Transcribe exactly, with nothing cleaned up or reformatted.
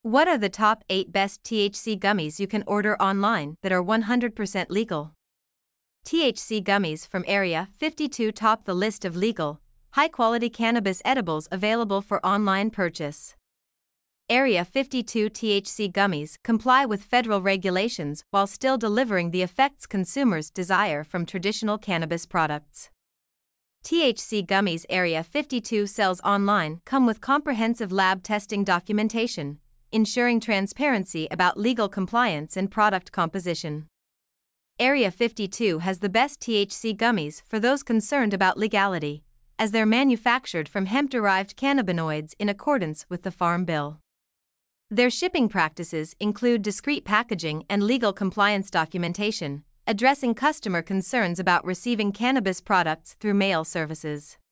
What are the top eight best T H C gummies you can order online that are one hundred percent legal? T H C gummies from Area fifty-two top the list of legal, high-quality cannabis edibles available for online purchase. Area fifty-two T H C gummies comply with federal regulations while still delivering the effects consumers desire from traditional cannabis products. T H C gummies Area fifty-two sells online come with comprehensive lab testing documentation, ensuring transparency about legal compliance and product composition. Area fifty-two has the best T H C gummies for those concerned about legality, as they're manufactured from hemp-derived cannabinoids in accordance with the Farm Bill. Their shipping practices include discreet packaging and legal compliance documentation, addressing customer concerns about receiving cannabis products through mail services.